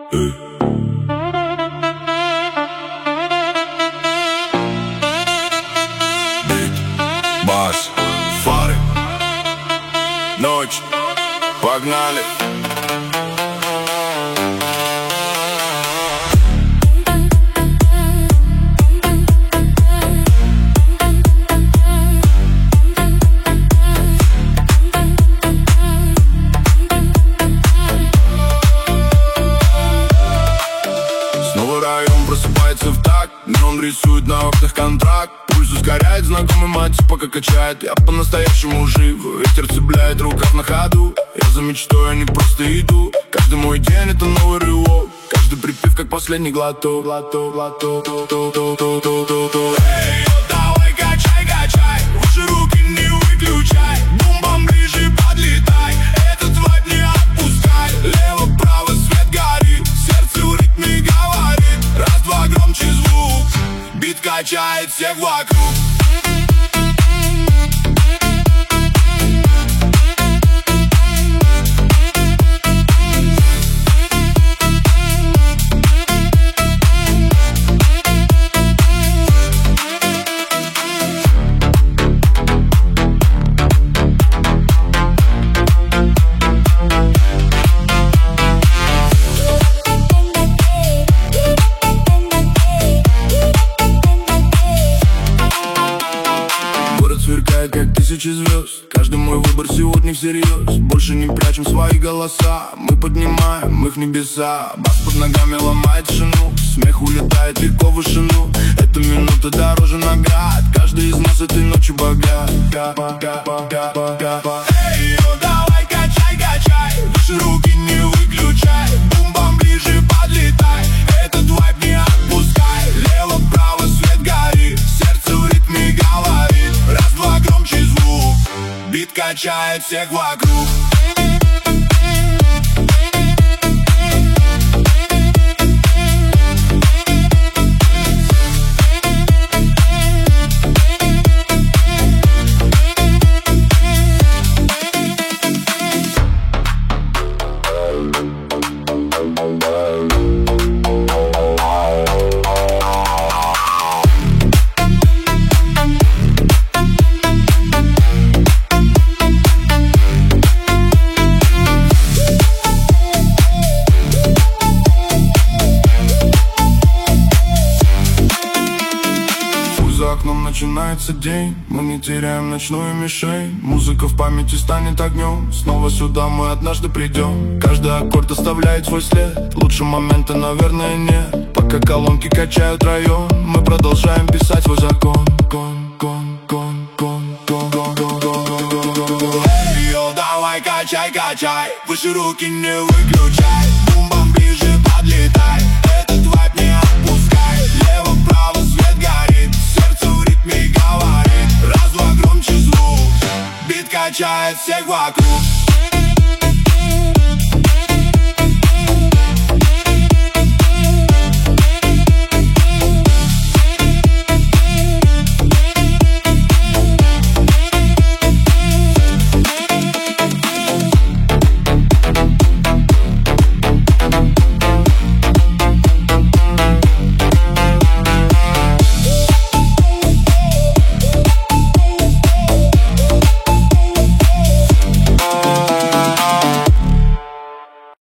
Эй. Бит, бас, фары, ночь, погнали. Просыпается в такт, неон рисует на окнах контракт. Пульс ускоряет, знакомый мать пока качает. Я по-настоящему жив, ветер цепляет рукав на ходу. Я за мечтой, а не просто иду. Каждый мой день это новый рывок, каждый припев как последний глоток. Эй, давай качай, качай, выше руки не выключай. Бум-бам ближе подлетай, этот вайб не отпускай. Лево-право свет горит, сердце в ритме говорит. Раз-два громче звук, бит качает всех вокруг. Сверкает, как тысячи звезд. Каждый мой выбор сегодня всерьез. Больше не прячем свои голоса, мы поднимаем их в небеса. Бас под ногами ломает тишину, смех улетает легко в вышину. Эта минута дороже наград, каждый из нас этой ночью богат. Эй, давай качай, качай, выше руки не выключай. Бум-бам ближе подлетай, этот вайб не отпускай. Лево-право свет горит, сердце в ритме говорит. Раз-два громче звук, бит качает всех вокруг. За окном начинается день, мы не теряем ночную мишень. Музыка в памяти станет огнем, снова сюда мы однажды придем. Каждый аккорд оставляет свой след, лучше момента, наверное, нет. Пока колонки качают район, мы продолжаем писать свой закон. Эй, давай качай, качай, выше руки не выключай. Бум-бам ближе подлетай, этот вайб не отпускай. Лево-право свет горит, сердце в ритме говорит. Раз-два громче звук, бит качает всех вокруг.